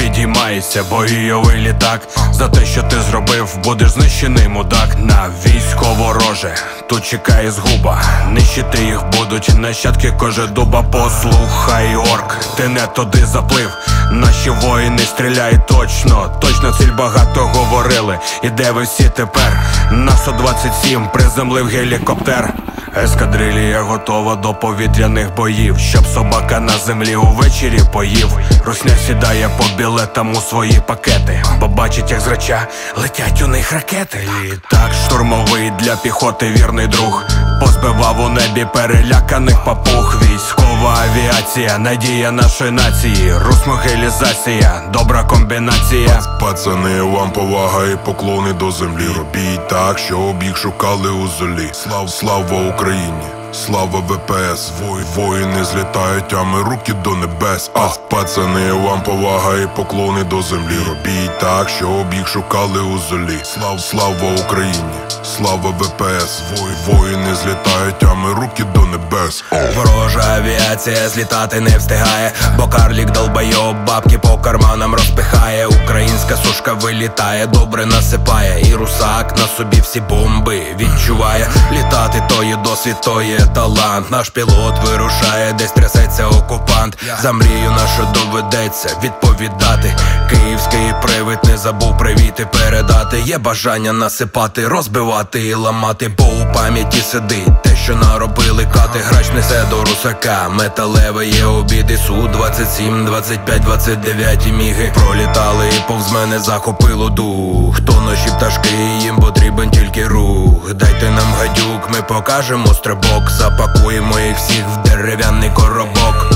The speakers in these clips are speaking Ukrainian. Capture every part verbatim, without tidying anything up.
підіймається бойовий літак. За те, що ти зробив, будеш знищений, мудак. На військо вороже, тут чекає згуба. Нищити їх будуть нащадки кожедуба. Послухай, орк, ти не туди заплив. Наші воїни стріляють точно, точно ціль багато говорили. І де ви всі тепер? На сто двадцять сім приземлив гелікоптер. Ескадрилія готова до повітряних боїв, щоб собака на землі увечері поїв. Русня сідає по білетам у свої пакети, бо бачить, як з реча летять у них ракети. Літак штурмовий для піхоти вірний друг, позбивав у небі переляканих папуг. Військова авіація, надія нашої нації. Русмогилізація, добра комбінація. Пацани, вам повага і поклони до землі. Робіть так, щоб їх шукали у золі. Слав, слава Україні, слава ВПС. Вой, воїни злітають, а ми руки до небес. Ах, пацани, вам повага і поклони до землі. Робіть так, щоб їх шукали у золі. Слав, слава Україні, слава ВПС. Вой, воїни злітають, а ми руки до небес. Ворожа авіація злітати не встигає, бо карлік долбайоб бабки по карманам розпихає. Українська сушка вилітає, добре насипає. І русак на собі всі бомби відчуває. Літати то є досвід, то є талант. Наш пілот вирушає, десь трясеться окупант. За мрію нашу доведеться відповідати. Київський привид не забув привіти передати. Є бажання насипати, розбивати і ламати, бо у пам'яті сидить те, що наробили кати. Грач несе до русака, металеве є обіди. Су двадцять сім, двадцять п'ять, двадцять дев'ять і міги пролітали і повз мене захопило дух. То наші пташки, їм потрібен тільки рух. Дайте нам гадюк, ми покажемо стрибок. Запакуємо їх всіх в дерев'яний коробок.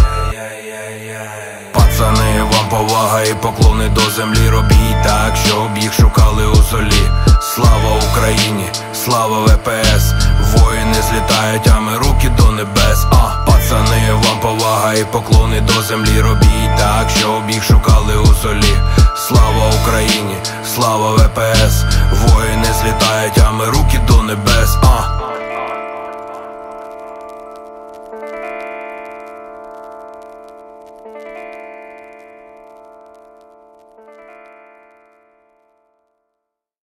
Пацани, вам повага і поклони до землі. Робіть так, щоб їх шукали у золі. Слава Україні, слава ВПС. Воїни злітають, а ми руки до небес. А, пацани, вам повага і поклони до землі. Робіть так, щоб їх шукали у золі. Слава Україні, слава ВПС.